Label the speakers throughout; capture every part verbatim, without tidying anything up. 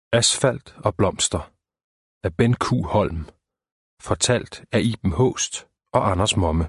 Speaker 1: Asfalt og blomster af Ben Q. Holm. Fortalt af Iben Haaest og Anders Momme.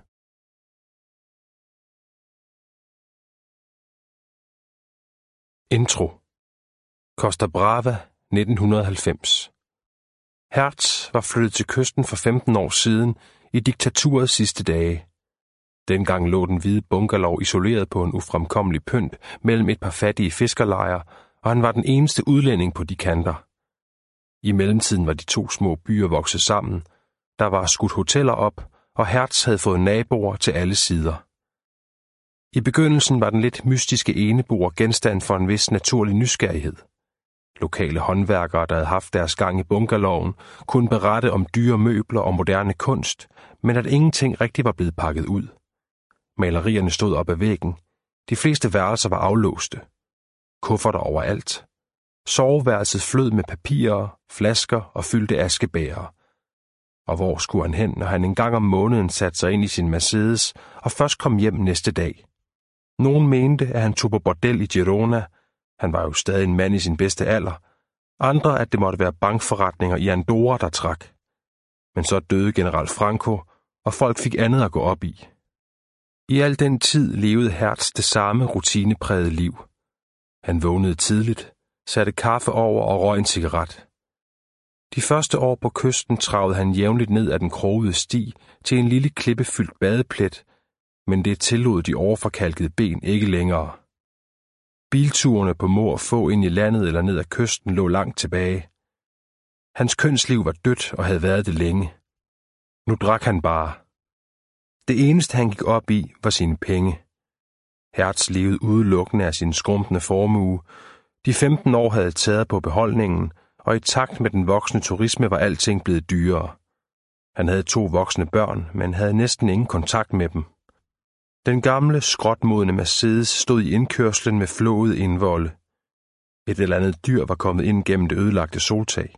Speaker 1: Intro. Costa Brava, nitten halvfems. Hertz var flyttet til kysten for femten år siden i diktaturets sidste dage. Dengang lå den hvide bungalow isoleret på en ufremkommelig pynt mellem et par fattige fiskerlejre, og han var den eneste udlænding på de kanter. I mellemtiden var de to små byer vokset sammen. Der var skudt hoteller op, og Hertz havde fået naboer til alle sider. I begyndelsen var den lidt mystiske eneboer genstand for en vis naturlig nysgerrighed. Lokale håndværkere, der havde haft deres gang i bungalowen, kunne berette om dyre møbler og moderne kunst, men at ingenting rigtig var blevet pakket ud. Malerierne stod op ad væggen. De fleste værelser var aflåste. Kufferter overalt. Soveværelset flød med papirer, flasker og fyldte askebægere. Og hvor skulle han hen, når han en gang om måneden satte sig ind i sin Mercedes og først kom hjem næste dag? Nogen mente, at han tog på bordel i Girona. Han var jo stadig en mand i sin bedste alder. Andre, at det måtte være bankforretninger i Andorra, der trak. Men så døde general Franco, og folk fik andet at gå op i. I al den tid levede Hertz det samme rutineprægede liv. Han vågnede tidligt, satte kaffe over og røg en cigaret. De første år på kysten travede han jævnligt ned ad den krogede sti til en lille klippefyldt badeplet, men det tillod de overforkalkede ben ikke længere. Bilturene på må og få ind i landet eller ned ad kysten lå langt tilbage. Hans kønsliv var dødt og havde været det længe. Nu drak han bare. Det eneste han gik op i var sine penge. Hertz levede udelukkende af sin skrumpende formue. De femten år havde taget på beholdningen, og i takt med den voksne turisme var alting blevet dyrere. Han havde to voksne børn, men havde næsten ingen kontakt med dem. Den gamle, skrotmodne Mercedes stod i indkørslen med flået indvolde. Et eller andet dyr var kommet ind gennem det ødelagte soltag.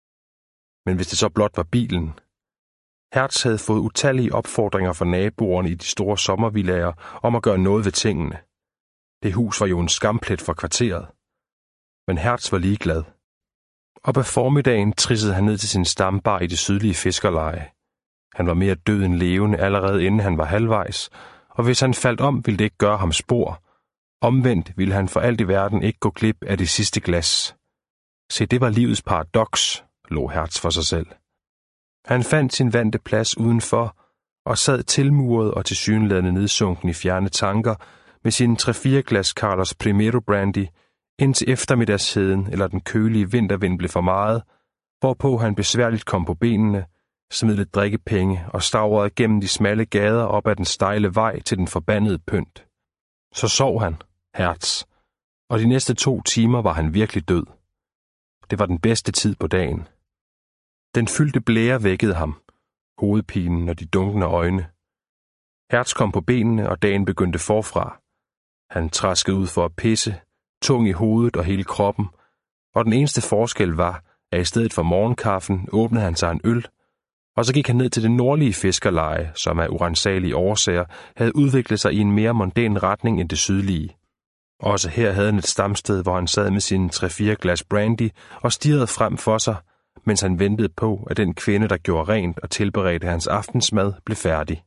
Speaker 1: Men hvis det så blot var bilen. Hertz havde fået utallige opfordringer fra naboerne i de store sommervillager om at gøre noget ved tingene. Det hus var jo en skamplet for kvarteret. Men Hertz var ligeglad. Op ad formiddagen trissede han ned til sin stambar i det sydlige fiskerleje. Han var mere død end levende allerede inden han var halvvejs, og hvis han faldt om, ville det ikke gøre ham spor. Omvendt ville han for alt i verden ikke gå glip af det sidste glas. Se, det var livets paradoks, lå Hertz for sig selv. Han fandt sin vante plads udenfor, og sad tilmuret og tilsyneladende nedsunken i fjerne tanker med sine tre-fire glas Carlos Primero brandy, indtil eftermiddagsheden eller den kølige vintervind blev for meget, hvorpå han besværligt kom på benene, smed lidt drikkepenge og stavrede gennem de smalle gader op ad den stejle vej til den forbandede pynt. Så sov han, Hertz, og de næste to timer var han virkelig død. Det var den bedste tid på dagen. Den fyldte blære vækkede ham, hovedpinen og de dunkne øjne. Hertz kom på benene, og dagen begyndte forfra. Han traskede ud for at pisse, tung i hovedet og hele kroppen, og den eneste forskel var, at i stedet for morgenkaffen åbnede han sig en øl, og så gik han ned til det nordlige fiskerleje, som af uransagelige årsager havde udviklet sig i en mere mondæn retning end det sydlige. Også her havde han et stamsted, hvor han sad med sine tre-fire glas brandy og stirrede frem for sig, mens han ventede på, at den kvinde, der gjorde rent og tilberedte hans aftensmad, blev færdig.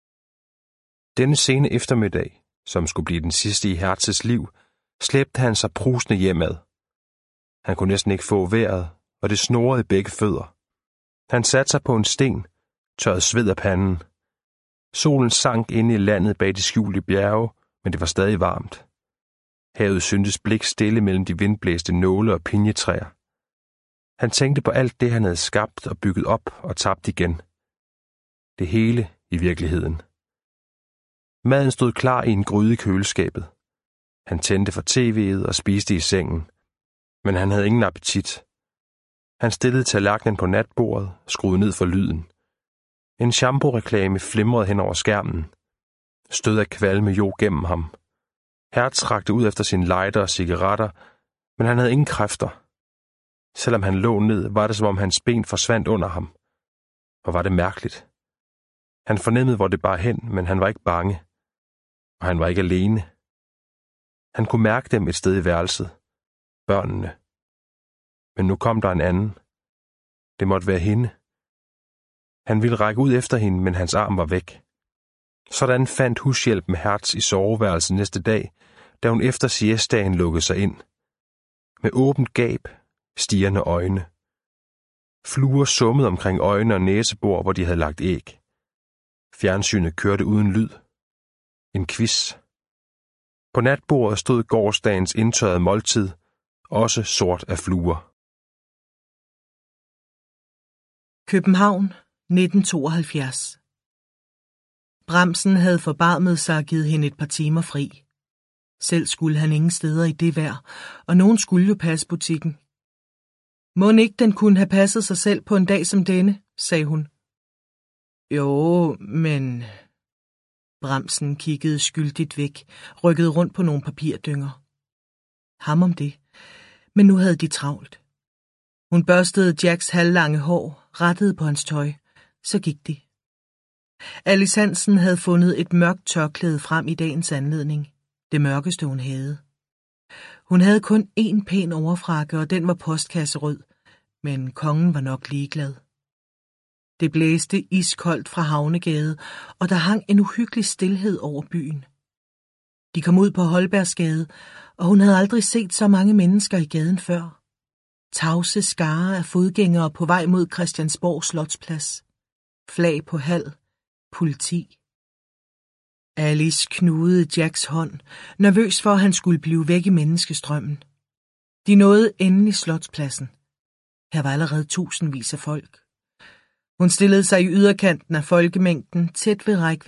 Speaker 1: Denne sene eftermiddag, som skulle blive den sidste i Hertzes liv, slæbte han sig prusende hjemad. Han kunne næsten ikke få vejret, og det snorede i begge fødder. Han satte sig på en sten, tørrede sved af panden. Solen sank inde i landet bag de skjulte bjerge, men det var stadig varmt. Havet syntes blik stille mellem de vindblæste nåle og pinjetræer. Han tænkte på alt det, han havde skabt og bygget op og tabt igen. Det hele i virkeligheden. Maden stod klar i en gryde i køleskabet. Han tændte for tv'et og spiste i sengen. Men han havde ingen appetit. Han stillede tallerkenen på natbordet og skruede ned for lyden. En shampoo-reklame flimrede hen over skærmen. Stød af kvalme jog gennem ham. Hertz rakte ud efter sin lighter og cigaretter, men han havde ingen kræfter. Selvom han lå ned, var det som om hans ben forsvandt under ham. Hvor var det mærkeligt. Han fornemmede, hvor det bar hen, men han var ikke bange. Og han var ikke alene. Han kunne mærke dem et sted i værelset. Børnene. Men nu kom der en anden. Det måtte være hende. Han ville række ud efter hende, men hans arm var væk. Sådan fandt hushjælpen Hertz i soveværelset næste dag, da hun efter siestaen lukkede sig ind. Med åbent gab, stirrende øjne. Fluer summede omkring øjne og næsebor, hvor de havde lagt æg. Fjernsynet kørte uden lyd. En quiz. På natbordet stod gårsdagens indtørrede måltid, også sort af fluer.
Speaker 2: København, nitten tooghalvfjerds. Bramsen havde forbarmet sig og givet hende et par timer fri. Selv skulle han ingen steder i det vejr, og nogen skulle jo passe butikken. Mon ikke den kunne have passet sig selv på en dag som denne, sagde hun. Jo, men... Bramsen kiggede skyldigt væk, rykkede rundt på nogle papirdynger. Ham om det, men nu havde de travlt. Hun børstede Jacks halvlange hår, rettede på hans tøj, så gik de. Alice Hansen havde fundet et mørkt tørklæde frem i dagens anledning, det mørkeste hun havde. Hun havde kun én pæn overfrakke, og den var postkasserød, men kongen var nok ligeglad. Det blæste iskoldt fra Havnegade, og der hang en uhyggelig stilhed over byen. De kom ud på Holbergsgade, og hun havde aldrig set så mange mennesker i gaden før. Tavse skare af fodgængere på vej mod Christiansborg Slotsplads. Flag på hal. Politi. Alice knugede Jacks hånd, nervøs for, at han skulle blive væk i menneskestrømmen. De nåede endelig Slotspladsen. Her var allerede tusindvis af folk. Hun stillede sig i yderkanten af folkemængden, tæt ved rækkevidde.